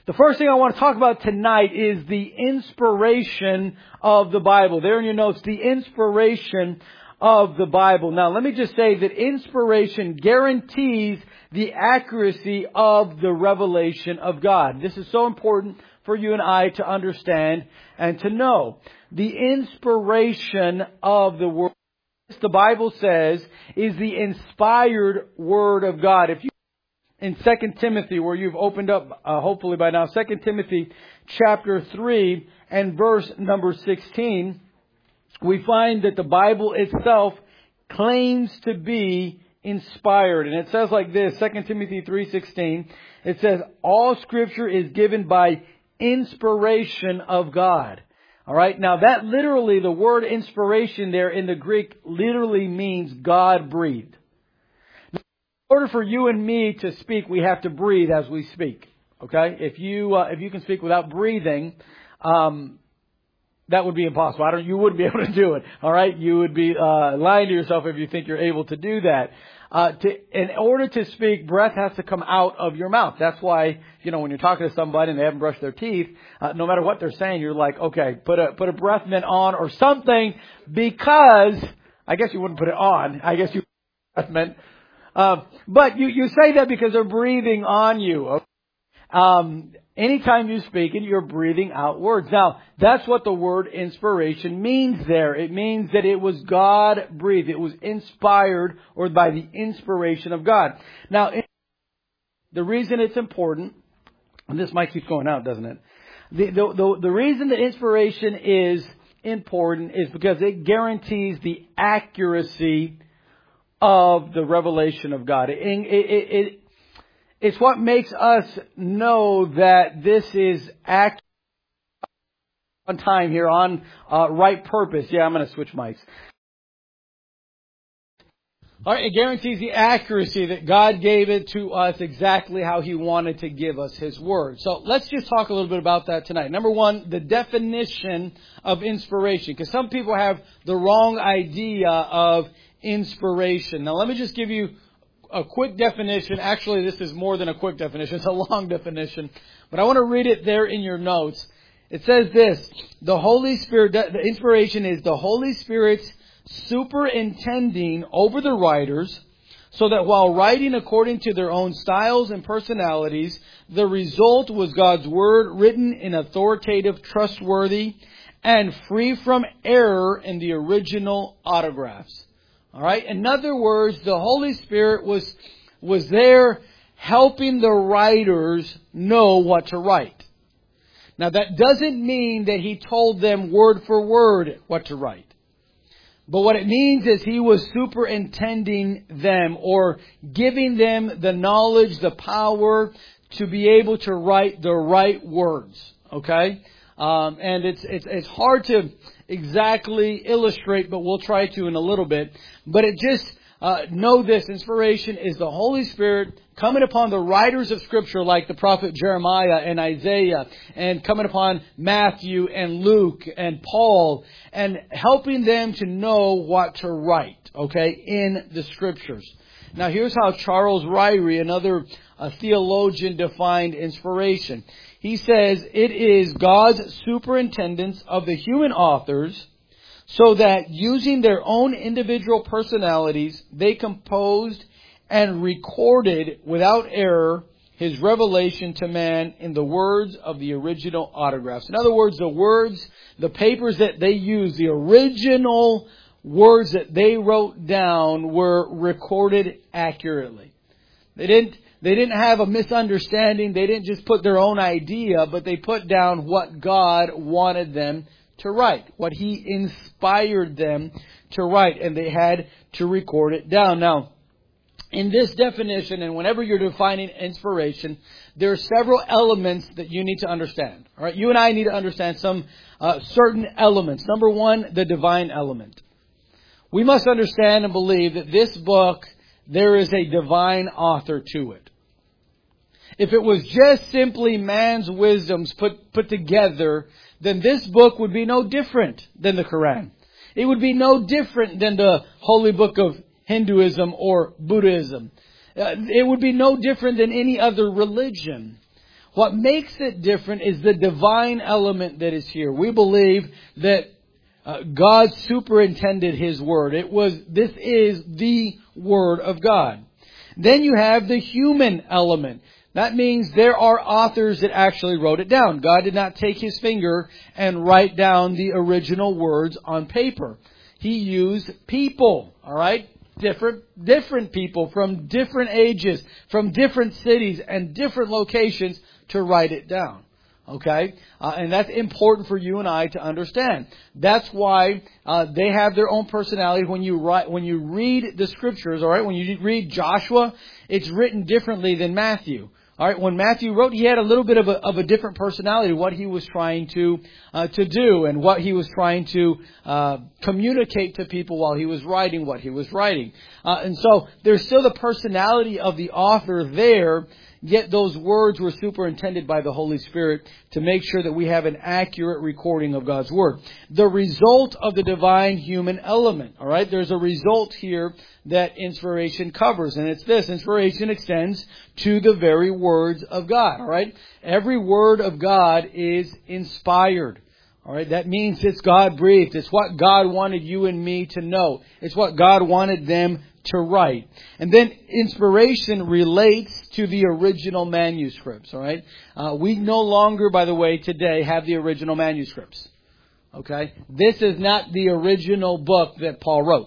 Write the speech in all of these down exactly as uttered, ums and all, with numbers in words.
The first thing I want to talk about tonight is the inspiration of the Bible. There in your notes, the inspiration of the Bible. Now, let me just say that inspiration guarantees the accuracy of the revelation of God. This is so important for you and I to understand and to know. The inspiration of the Word, the Bible says, is the inspired Word of God. If you in Second Timothy, where you've opened up, uh, hopefully by now, Second Timothy chapter three and verse number sixteen, we find that the Bible itself claims to be inspired. And it says like this, Second Timothy three sixteen, it says, all Scripture is given by inspiration of God. All right. Now that literally, the word inspiration there in the Greek literally means God breathed. In order for you and me to speak, we have to breathe as we speak. Okay? If you uh, if you can speak without breathing, um, that would be impossible. I don't. You wouldn't be able to do it. All right? You would be uh, lying to yourself if you think you're able to do that. Uh, to, in order to speak, breath has to come out of your mouth. That's why, you know, when you're talking to somebody and they haven't brushed their teeth, uh, no matter what they're saying, you're like, okay, put a put a breath mint on or something, because I guess you wouldn't put it on. I guess you put a breath mint. Uh, but you, you say that because they're breathing on you. Um, anytime you speak, and you're breathing out words. Now, that's what the word inspiration means there. It means that it was God breathed. It was inspired, or by the inspiration of God. Now, the reason it's important, and this mic keeps going out, doesn't it? The, the, the, the reason that inspiration is important is because it guarantees the accuracy of the revelation of God. It, it, it, it, it's what makes us know that this is accurate on time here, on uh, right purpose. Yeah, I'm going to switch mics. All right, it guarantees the accuracy that God gave it to us exactly how He wanted to give us His Word. So let's just talk a little bit about that tonight. Number one, the definition of inspiration. Because some people have the wrong idea of inspiration. Now, let me just give you a quick definition. Actually, this is more than a quick definition. It's a long definition. But I want to read it there in your notes. It says this: the Holy Spirit, the inspiration is the Holy Spirit's superintending over the writers, so that while writing according to their own styles and personalities, the result was God's Word written in authoritative, trustworthy, and free from error in the original autographs. All right. In other words, the Holy Spirit was was there helping the writers know what to write. Now, that doesn't mean that He told them word for word what to write. But what it means is He was superintending them, or giving them the knowledge, the power to be able to write the right words. Okay? Um, and it's, it's, it's hard to exactly illustrate, but we'll try to in a little bit. But it just, uh, know this: inspiration is the Holy Spirit coming upon the writers of Scripture, like the prophet Jeremiah and Isaiah, and coming upon Matthew and Luke and Paul, and helping them to know what to write, okay, in the Scriptures. Now, here's how Charles Ryrie, another uh, theologian, defined inspiration. He says, it is God's superintendence of the human authors, so that using their own individual personalities, they composed and recorded without error His revelation to man in the words of the original autographs. In other words, the words, the papers that they used, the original words that they wrote down were recorded accurately. They didn't They didn't have a misunderstanding. They didn't just put their own idea, but they put down what God wanted them to write, what He inspired them to write, and they had to record it down. Now, in this definition, and whenever you're defining inspiration, there are several elements that you need to understand. All right, you and I need to understand some uh, certain elements. Number one, the divine element. We must understand and believe that this book, there is a divine author to it. If it was just simply man's wisdoms put, put together, then this book would be no different than the Quran. It would be no different than the holy book of Hinduism or Buddhism. Uh, it would be no different than any other religion. What makes it different is the divine element that is here. We believe that uh, God superintended His Word. It was, this is the Word of God. Then you have the human element. That means there are authors that actually wrote it down. God did not take His finger and write down the original words on paper. He used people, all right? Different, different people from different ages, from different cities and different locations to write it down. Okay? Uh, and that's important for you and I to understand. That's why uh, they have their own personality. When you write, when you read the scriptures, all right, when you read Joshua, it's written differently than Matthew. All right, when Matthew wrote, he had a little bit of a, of a different personality, what he was trying to uh, to do and what he was trying to uh, communicate to people while he was writing what he was writing. Uh, and so there's still the personality of the author there, yet those words were superintended by the Holy Spirit to make sure that we have an accurate recording of God's Word. The result of the divine human element, all right, there's a result here that inspiration covers, and it's this: inspiration extends to the very words of God, all right? Every word of God is inspired, all right? That means it's God-breathed. It's what God wanted you and me to know. It's what God wanted them to write. And then inspiration relates to the original manuscripts, all right? Uh, we no longer, by the way, today have the original manuscripts, okay? This is not the original book that Paul wrote.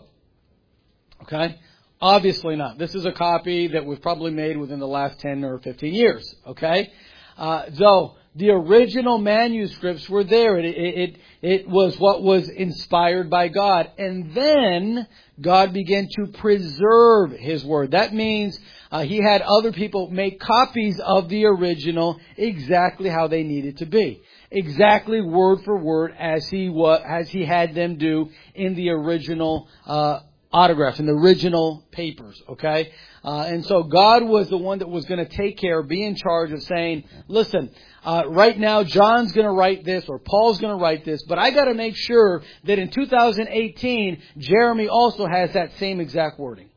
Okay? Obviously not. This is a copy that was probably made within the last ten or fifteen years. Okay? Uh, so, the original manuscripts were there. It, it, it, it was what was inspired by God. And then, God began to preserve His Word. That means uh, He had other people make copies of the original exactly how they needed to be. Exactly word for word as He, wa- as he had them do in the original uh autographs in the original papers, okay? Uh, and so God was the one that was going to take care, be in charge of saying, listen, uh, right now John's going to write this or Paul's going to write this, but I got to make sure that in two thousand eighteen, Jeremy also has that same exact wording.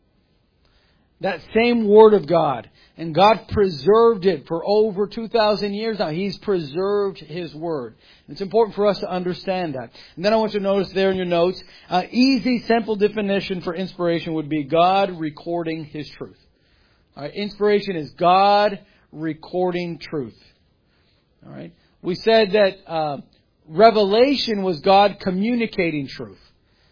That same Word of God. And God preserved it for over two thousand years now. He's preserved His Word. It's important for us to understand that. And then I want you to notice there in your notes, uh, easy, simple definition for inspiration would be God recording His truth. All right, inspiration is God recording truth. All right. We said that uh, revelation was God communicating truth.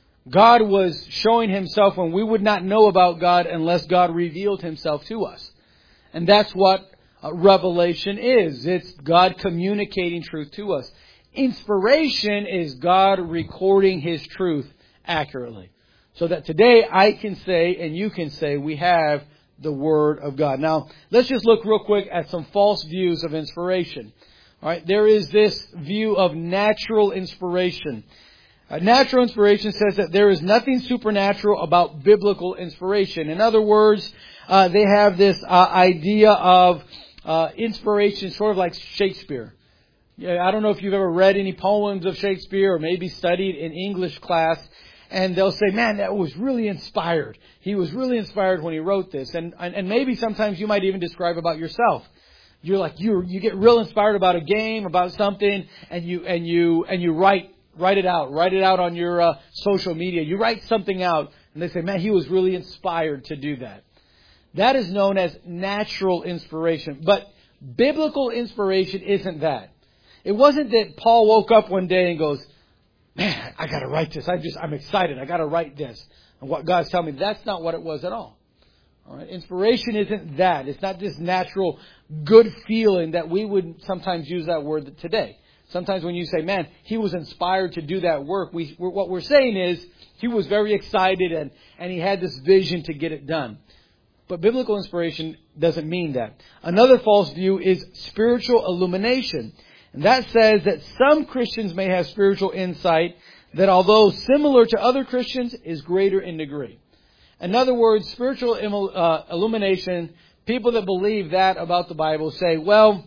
God was showing Himself when we would not know about God unless God revealed Himself to us. And that's what uh, revelation is. It's God communicating truth to us. Inspiration is God recording His truth accurately. So that today I can say and you can say we have the Word of God. Now, let's just look real quick at some false views of inspiration. All right, there is this view of natural inspiration. Uh, natural inspiration says that there is nothing supernatural about biblical inspiration. In other words, uh, they have this uh, idea of uh, inspiration sort of like Shakespeare. Yeah, I don't know if you've ever read any poems of Shakespeare or maybe studied in English class, and they'll say, man, that was really inspired. He was really inspired when he wrote this. And, and, and maybe sometimes you might even describe about yourself. You're like, you you get real inspired about a game, about something, and you and you and you write Write it out. Write it out on your uh, social media. You write something out, and they say, man, he was really inspired to do that. That is known as natural inspiration. But biblical inspiration isn't that. It wasn't that Paul woke up one day and goes, man, I got to write this. I just, I'm excited. I got to write this. And what God's telling me, that's not what it was at all. All right? Inspiration isn't that. It's not this natural good feeling that we would sometimes use that word today. Sometimes when you say, man, he was inspired to do that work, we, what we're saying is he was very excited and, and he had this vision to get it done. But biblical inspiration doesn't mean that. Another false view is spiritual illumination. And that says that some Christians may have spiritual insight that, although similar to other Christians, is greater in degree. In other words, spiritual uh, illumination, people that believe that about the Bible say, well,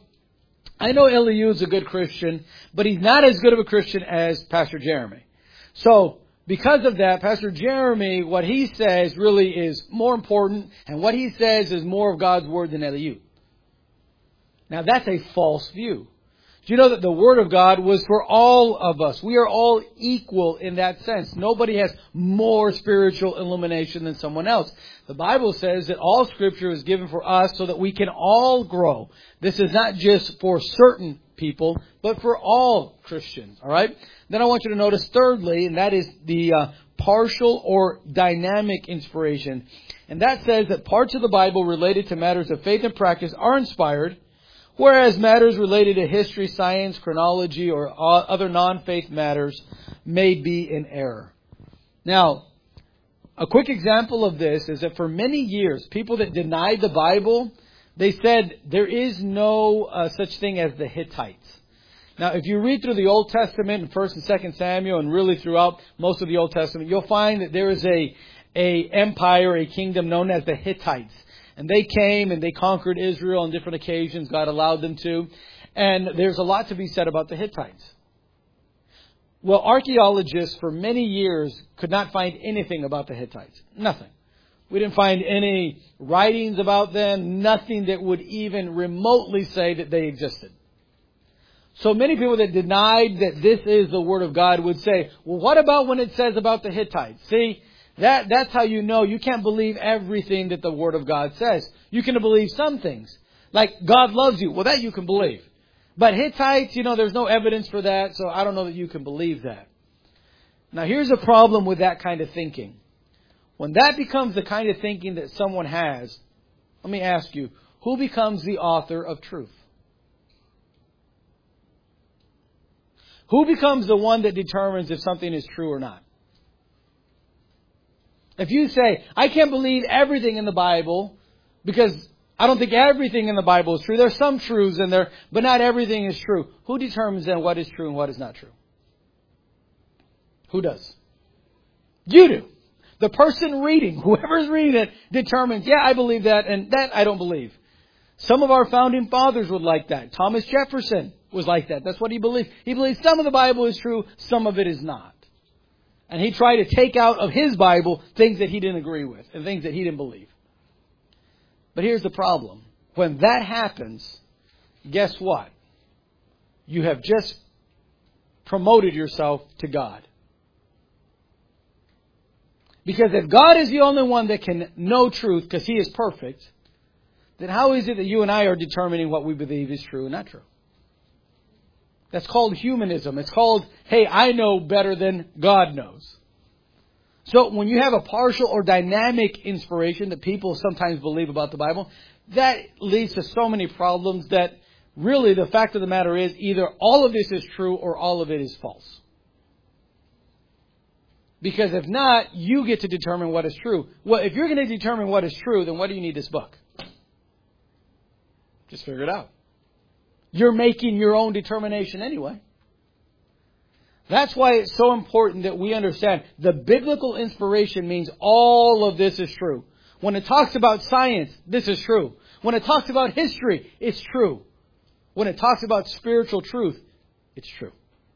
I know Elihu is a good Christian, but he's not as good of a Christian as Pastor Jeremy. So, because of that, Pastor Jeremy, what he says really is more important, and what he says is more of God's Word than Elihu. Now that's a false view. Do you know that the Word of God was for all of us? We are all equal in that sense. Nobody has more spiritual illumination than someone else. The Bible says that all Scripture is given for us so that we can all grow. This is not just for certain people, but for all Christians. All right? Then I want you to notice thirdly, and that is the uh, partial or dynamic inspiration. And that says that parts of the Bible related to matters of faith and practice are inspired, whereas matters related to history, science, chronology, or other non-faith matters may be in error. Now, a quick example of this is that for many years, people that denied the Bible, they said there is no uh, such thing as the Hittites. Now, if you read through the Old Testament in First and Second Samuel, and really throughout most of the Old Testament, you'll find that there is a, a empire, a kingdom known as the Hittites. And they came and they conquered Israel on different occasions. God allowed them to. And there's a lot to be said about the Hittites. Well, archaeologists for many years could not find anything about the Hittites. Nothing. We didn't find any writings about them. Nothing that would even remotely say that they existed. So many people that denied that this is the Word of God would say, well, what about when it says about the Hittites? See, That, that's how you know you can't believe everything that the Word of God says. You can believe some things. Like, God loves you. Well, that you can believe. But Hittites, you know, there's no evidence for that, so I don't know that you can believe that. Now, here's a problem with that kind of thinking. When that becomes the kind of thinking that someone has, let me ask you, who becomes the author of truth? Who becomes the one that determines if something is true or not? If you say, I can't believe everything in the Bible because I don't think everything in the Bible is true. There's some truths in there, but not everything is true. Who determines then what is true and what is not true? Who does? You do. The person reading, whoever's reading it, determines, yeah, I believe that, and that I don't believe. Some of our founding fathers would like that. Thomas Jefferson was like that. That's what he believed. He believed some of the Bible is true, some of it is not. And he tried to take out of his Bible things that he didn't agree with and things that he didn't believe. But here's the problem. When that happens, guess what? You have just promoted yourself to God. Because if God is the only one that can know truth because He is perfect, then how is it that you and I are determining what we believe is true and not true? That's called humanism. It's called, hey, I know better than God knows. So when you have a partial or dynamic inspiration that people sometimes believe about the Bible, that leads to so many problems that really the fact of the matter is either all of this is true or all of it is false. Because if not, you get to determine what is true. Well, if you're going to determine what is true, then what do you need this book? Just figure it out. You're making your own determination anyway. That's why it's so important that we understand the biblical inspiration means all of this is true. When it talks about science, this is true. When it talks about history, it's true. When it talks about spiritual truth, it's true.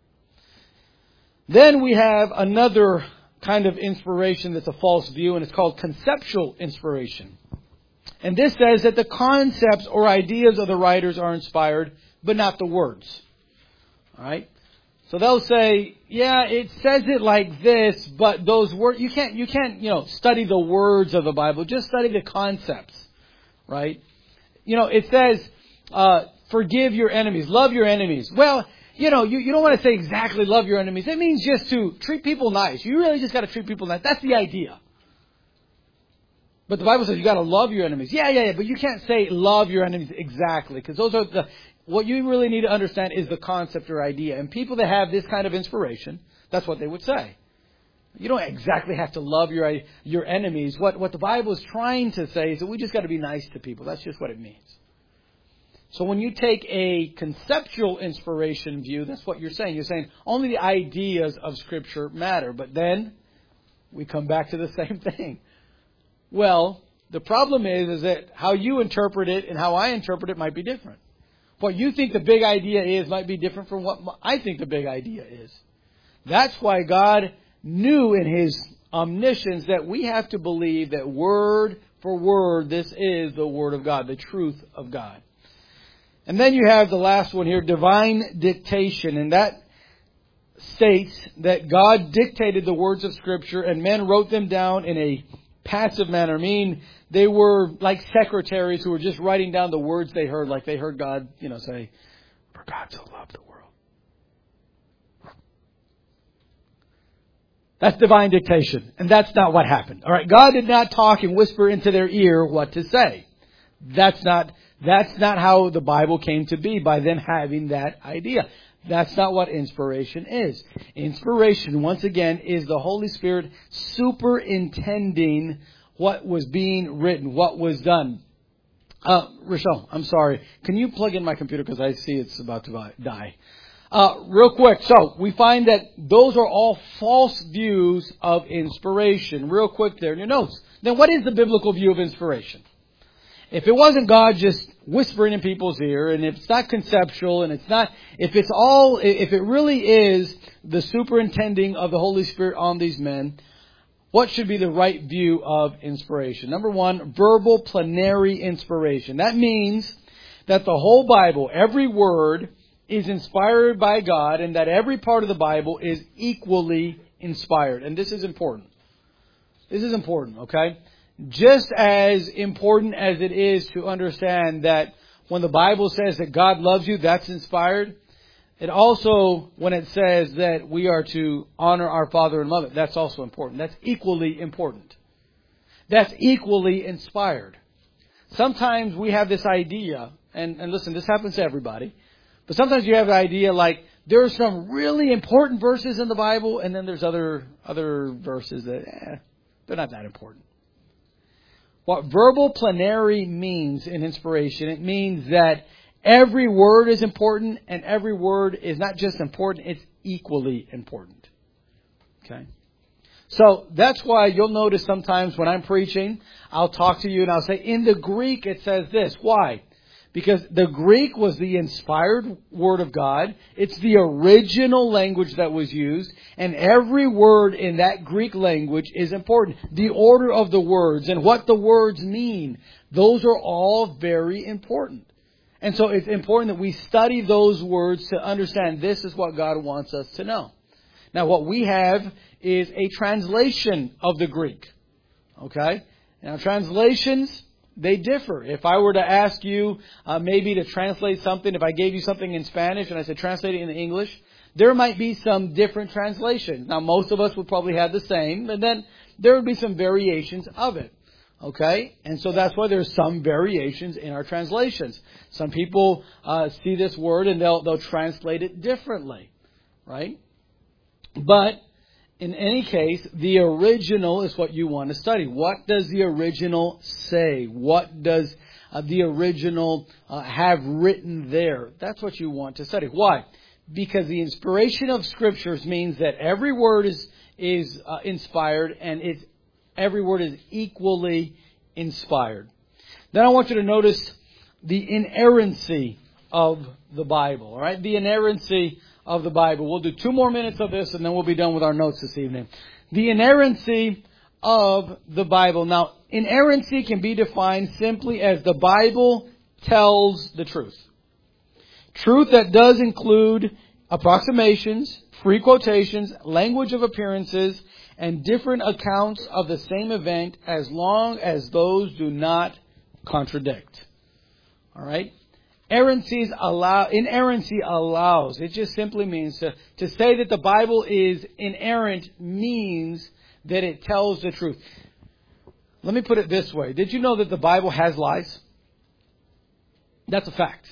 Then we have another kind of inspiration that's a false view, and it's called conceptual inspiration. And this says that the concepts or ideas of the writers are inspired, but not the words. All right? So they'll say, yeah, it says it like this, but those words, you can't, you can't, you know, study the words of the Bible. Just study the concepts. Right? You know, it says, uh, forgive your enemies, love your enemies. Well, you know, you, you don't want to say exactly love your enemies. It means just to treat people nice. You really just got to treat people nice. That's the idea. But the Bible says you got to love your enemies. Yeah, yeah, yeah. But you can't say love your enemies exactly, because those are the. What you really need to understand is the concept or idea. And people that have this kind of inspiration, that's what they would say. You don't exactly have to love your your enemies. What what the Bible is trying to say is that we just got to be nice to people. That's just what it means. So when you take a conceptual inspiration view, that's what you're saying. You're saying only the ideas of Scripture matter. But then we come back to the same thing. Well, the problem is, is that how you interpret it and how I interpret it might be different. What you think the big idea is might be different from what I think the big idea is. That's why God knew in His omniscience that we have to believe that word for word, this is the Word of God, the truth of God. And then you have the last one here, divine dictation. And that states that God dictated the words of Scripture and men wrote them down in a passive manner. I mean, they were like secretaries who were just writing down the words they heard, like they heard God, you know, say, "For God so loved the world." That's divine dictation. And that's not what happened. All right. God did not talk and whisper into their ear what to say. That's not, that's not how the Bible came to be, by them having that idea. That's not what inspiration is. Inspiration, once again, is the Holy Spirit superintending what was being written, what was done. Uh, Rochelle, I'm sorry. Can you plug in my computer because I see it's about to die? Uh, real quick. So we find that those are all false views of inspiration. Real quick there in your notes. Then what is the biblical view of inspiration? If it wasn't God just whispering in people's ear, and if it's not conceptual, and it's not, if it's all, if it really is the superintending of the Holy Spirit on these men, what should be the right view of inspiration? Number one, verbal plenary inspiration. That means that the whole Bible, every word, is inspired by God, and that every part of the Bible is equally inspired. And this is important. This is important, okay? Just as important as it is to understand that when the Bible says that God loves you, that's inspired. It also, when it says that we are to honor our father and mother, that's also important. That's equally important. That's equally inspired. Sometimes we have this idea, and, and listen, this happens to everybody, but sometimes you have the idea like there are some really important verses in the Bible, and then there's other other verses that, eh, they're not that important. What verbal plenary means in inspiration, it means that every word is important, and every word is not just important, it's equally important. Okay? So that's why you'll notice sometimes when I'm preaching, I'll talk to you and I'll say, in the Greek it says this. Why? Because the Greek was the inspired word of God. It's the original language that was used. And every word in that Greek language is important. The order of the words and what the words mean, those are all very important. And so it's important that we study those words to understand this is what God wants us to know. Now what we have is a translation of the Greek. Okay? Now translations, they differ. If I were to ask you uh, maybe to translate something, if I gave you something in Spanish and I said translate it in English, there might be some different translations. Now most of us would probably have the same, and then there would be some variations of it. Okay? And so that's why there's some variations in our translations. Some people uh, see this word and they'll they'll translate it differently. Right? But in any case, the original is what you want to study. What does the original say? What does uh, the original uh, have written there? That's what you want to study. Why? Because the inspiration of Scriptures means that every word is is uh, inspired, and it's every word is equally inspired. Then I want you to notice the inerrancy of the Bible. All right, the inerrancy of the Bible. We'll do two more minutes of this and then we'll be done with our notes this evening. The inerrancy of the Bible. Now, inerrancy can be defined simply as the Bible tells the truth. Truth that does include approximations, free quotations, language of appearances, and different accounts of the same event as long as those do not contradict. All right? Inerrancy allow, inerrancy allows. It just simply means to, to say that the Bible is inerrant means that it tells the truth. Let me put it this way. Did you know that the Bible has lies? That's a fact.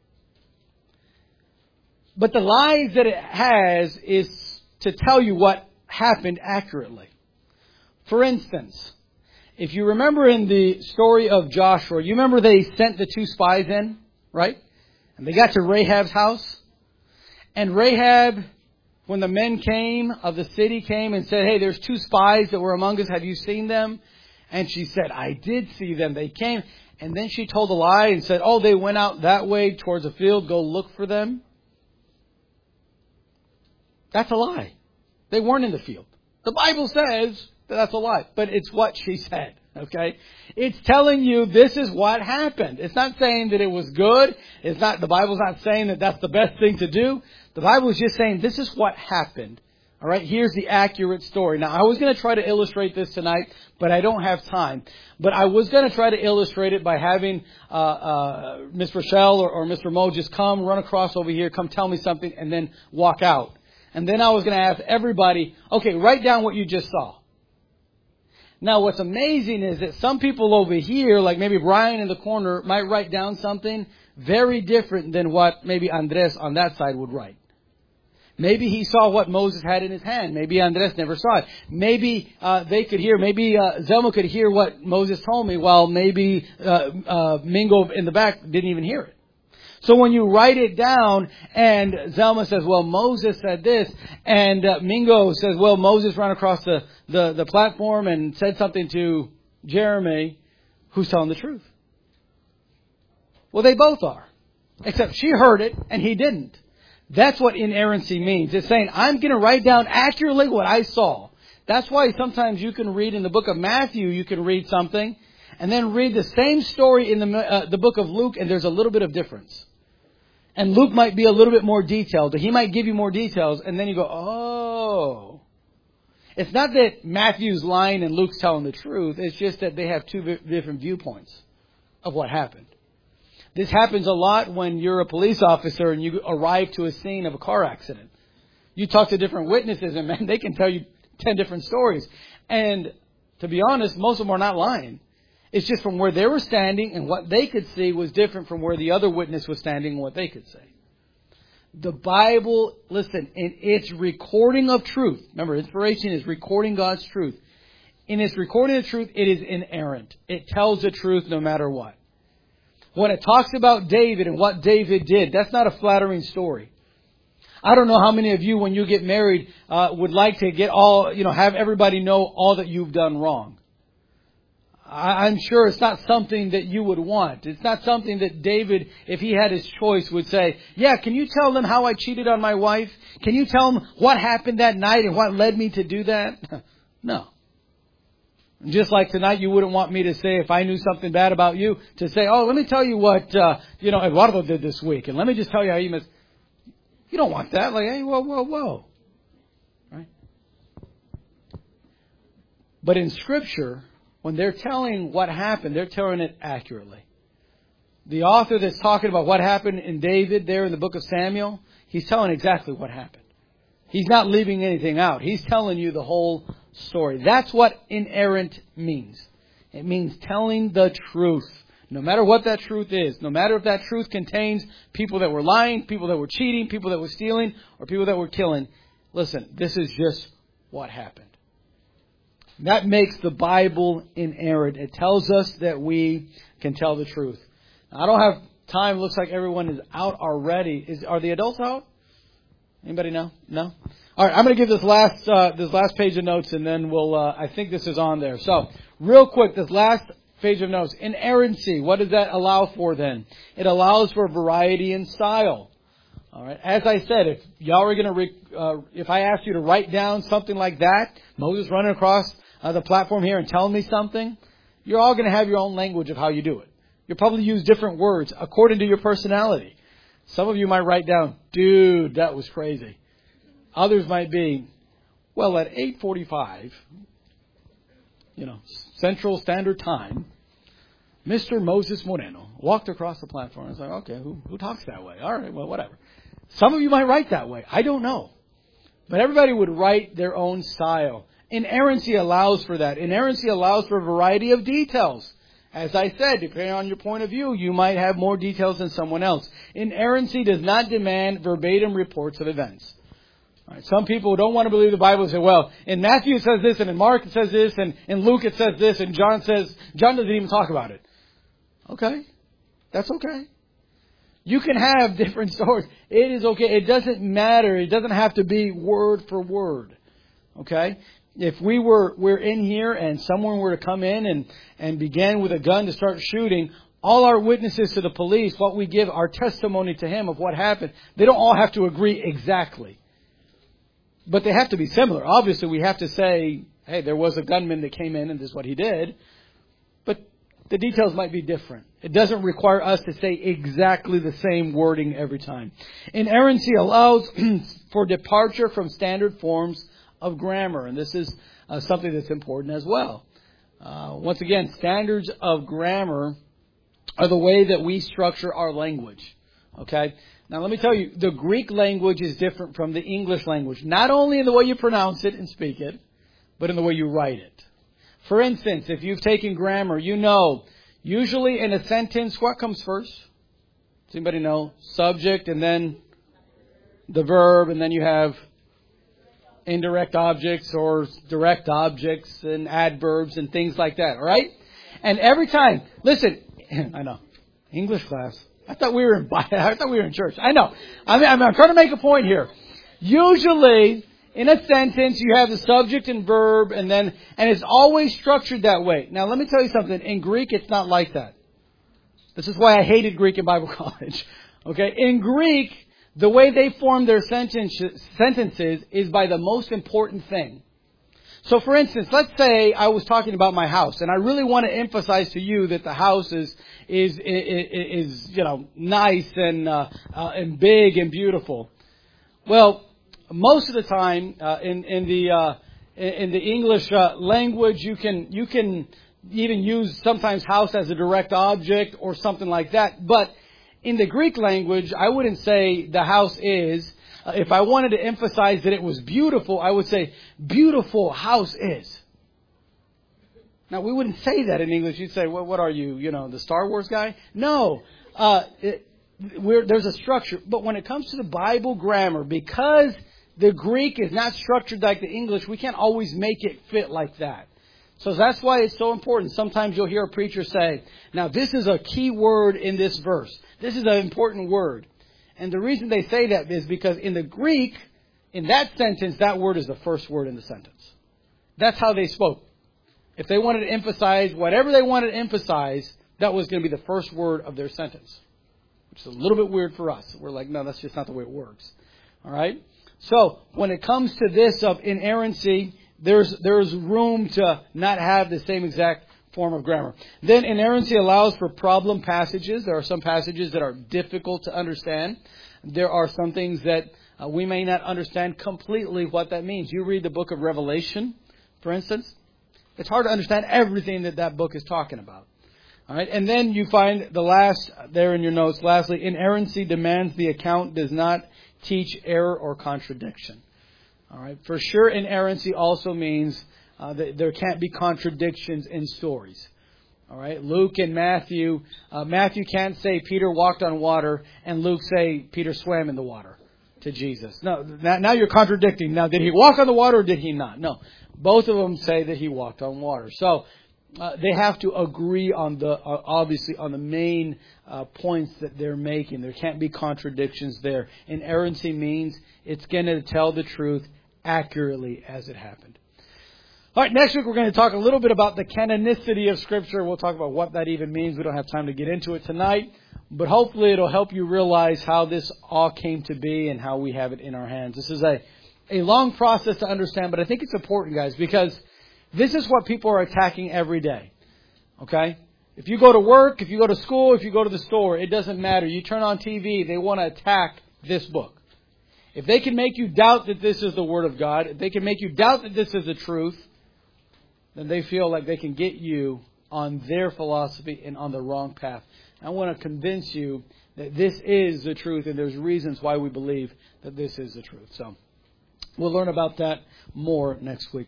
But the lies that it has is to tell you what happened accurately. For instance, if you remember in the story of Joshua, you remember they sent the two spies in? Right? And they got to Rahab's house. And Rahab, when the men came of the city came and said, hey, there's two spies that were among us. Have you seen them? And she said, I did see them. They came. And then she told a lie and said, oh, they went out that way towards a field. Go look for them. That's a lie. They weren't in the field. The Bible says that that's a lie. But it's what she said. Okay? It's telling you this is what happened. It's not saying that it was good. It's not, the Bible's not saying that that's the best thing to do. The Bible is just saying this is what happened. All right? Here's the accurate story. Now, I was going to try to illustrate this tonight, but I don't have time. But I was going to try to illustrate it by having uh, uh, Miss Rochelle or, or Mister Mo just come, run across over here, come tell me something, and then walk out. And then I was going to ask everybody, okay, write down what you just saw. Now, what's amazing is that some people over here, like maybe Brian in the corner, might write down something very different than what maybe Andres on that side would write. Maybe he saw what Moses had in his hand. Maybe Andres never saw it. Maybe uh, they could hear, maybe uh, Zelma could hear what Moses told me, while maybe uh, uh, Mingo in the back didn't even hear it. So when you write it down and Zelma says, well, Moses said this, and uh, Mingo says, well, Moses ran across the, the, the platform and said something to Jeremy, who's telling the truth? Well, they both are. Except she heard it and he didn't. That's what inerrancy means. It's saying, I'm going to write down accurately what I saw. That's why sometimes you can read in the book of Matthew, you can read something, and then read the same story in the uh, the book of Luke, and there's a little bit of difference. And Luke might be a little bit more detailed. He might give you more details, and then you go, oh. It's not that Matthew's lying and Luke's telling the truth. It's just that they have two different viewpoints of what happened. This happens a lot when you're a police officer and you arrive to a scene of a car accident. You talk to different witnesses and, man, they can tell you ten different stories. And to be honest, most of them are not lying. It's just from where they were standing and what they could see was different from where the other witness was standing and what they could say. The Bible, listen, in its recording of truth, remember, inspiration is recording God's truth. In its recording of truth, it is inerrant. It tells the truth no matter what. When it talks about David and what David did, that's not a flattering story. I don't know how many of you, when you get married, uh, would like to get all, you know, have everybody know all that you've done wrong. I, I'm sure it's not something that you would want. It's not something that David, if he had his choice, would say, yeah, can you tell them how I cheated on my wife? Can you tell them what happened that night and what led me to do that? No. Just like tonight, you wouldn't want me to say, if I knew something bad about you, to say, oh, let me tell you what, uh, you know, Eduardo did this week. And let me just tell you how you missed. You don't want that. Like, hey, whoa, whoa, whoa. Right? But in Scripture, when they're telling what happened, they're telling it accurately. The author that's talking about what happened in David there in the book of Samuel, he's telling exactly what happened. He's not leaving anything out. He's telling you the whole story. That's what inerrant means. It means telling the truth. No matter what that truth is. No matter if that truth contains people that were lying, people that were cheating, people that were stealing, or people that were killing. Listen, this is just what happened. That makes the Bible inerrant. It tells us that we can tell the truth. Now, I don't have time. Looks like everyone is out already. Is, are the adults out? Anybody know? No? All right, I'm going to give this last uh, this last page of notes, and then we'll. Uh, I think this is on there. So, real quick, this last page of notes. Inerrancy. What does that allow for then? It allows for variety in style. All right. As I said, if y'all are going to, re- uh, if I asked you to write down something like that, Moses running across uh, the platform here and telling me something, you're all going to have your own language of how you do it. You'll probably use different words according to your personality. Some of you might write down, dude, that was crazy. Others might be, well, at eight forty-five, you know, Central Standard Time, Mister Moses Moreno walked across the platform. It's like, okay, who, who talks that way? All right, well, whatever. Some of you might write that way. I don't know. But everybody would write their own style. Inerrancy allows for that. Inerrancy allows for a variety of details. As I said, depending on your point of view, you might have more details than someone else. Inerrancy does not demand verbatim reports of events. All right, some people don't want to believe the Bible and say, well, in Matthew it says this, and in Mark it says this, and in Luke it says this, and John says, John doesn't even talk about it. Okay. That's okay. You can have different stories. It is okay. It doesn't matter. It doesn't have to be word for word. Okay? If we were we're in here and someone were to come in and, and began with a gun to start shooting, all our witnesses to the police, what we give our testimony to him of what happened, they don't all have to agree exactly. But they have to be similar. Obviously, we have to say, hey, there was a gunman that came in and this is what he did. the details might be different. It doesn't require us to say exactly the same wording every time. Inerrancy allows for departure from standard forms of grammar. And this is uh, something that's important as well. Uh, once again, standards of grammar are the way that we structure our language. Okay? Now let me tell you, the Greek language is different from the English language. Not only in the way you pronounce it and speak it, but in the way you write it. For instance, if you've taken grammar, you know, usually in a sentence, what comes first? Does anybody know? Subject and then the verb, and then you have indirect objects or direct objects and adverbs and things like that, all right? And every time, listen, I know, English class. I thought we were in, I thought we were in church. I know. I mean, I'm trying to make a point here. Usually, in a sentence, you have the subject and verb, and then, and it's always structured that way. Now, let me tell you something. In Greek, it's not like that. This is why I hated Greek in Bible college. Okay? In Greek, the way they form their sentence, sentences is by the most important thing. So, for instance, let's say I was talking about my house, and I really want to emphasize to you that the house is is is, is you know nice and uh, uh, and big and beautiful. Well, most of the time uh, in in the uh, in the English uh, language, you can you can even use sometimes house as a direct object or something like that. But in the Greek language, I wouldn't say the house is. Uh, if I wanted to emphasize that it was beautiful, I would say, beautiful house is. Now, we wouldn't say that in English. You'd say, well, what are you, you know, the Star Wars guy? No. Uh, it, we're, there's a structure. But when it comes to the Bible grammar, because the Greek is not structured like the English, we can't always make it fit like that. So that's why it's so important. Sometimes you'll hear a preacher say, now, this is a key word in this verse. This is an important word. And the reason they say that is because in the Greek, in that sentence, that word is the first word in the sentence. That's how they spoke. If they wanted to emphasize whatever they wanted to emphasize, that was going to be the first word of their sentence. Which is a little bit weird for us. We're like, no, that's just not the way it works. All right? So, when it comes to this of inerrancy, there's there's room to not have the same exact form of grammar. Then inerrancy allows for problem passages. There are some passages that are difficult to understand. There are some things that uh, we may not understand completely what that means. You read the book of Revelation, for instance. It's hard to understand everything that that book is talking about. All right, and then you find the last there in your notes. Lastly, inerrancy demands the account does not teach error or contradiction. All right, for sure, inerrancy also means Uh, there can't be contradictions in stories. All right. Luke and Matthew. Uh, Matthew can't say Peter walked on water, and Luke say Peter swam in the water to Jesus. No. Now you're contradicting. Now, did he walk on the water or did he not? No. Both of them say that he walked on water. So uh, they have to agree on the uh, obviously on the main uh, points that they're making. There can't be contradictions there. Inerrancy means it's going to tell the truth accurately as it happened. All right, next week we're going to talk a little bit about the canonicity of Scripture. We'll talk about what that even means. We don't have time to get into it tonight, but hopefully it'll help you realize how this all came to be and how we have it in our hands. This is a, a long process to understand, but I think it's important, guys, because this is what people are attacking every day. Okay? If you go to work, if you go to school, if you go to the store, it doesn't matter. You turn on T V, they want to attack this book. If they can make you doubt that this is the Word of God, if they can make you doubt that this is the truth, then they feel like they can get you on their philosophy and on the wrong path. I want to convince you that this is the truth, and there's reasons why we believe that this is the truth. So we'll learn about that more next week.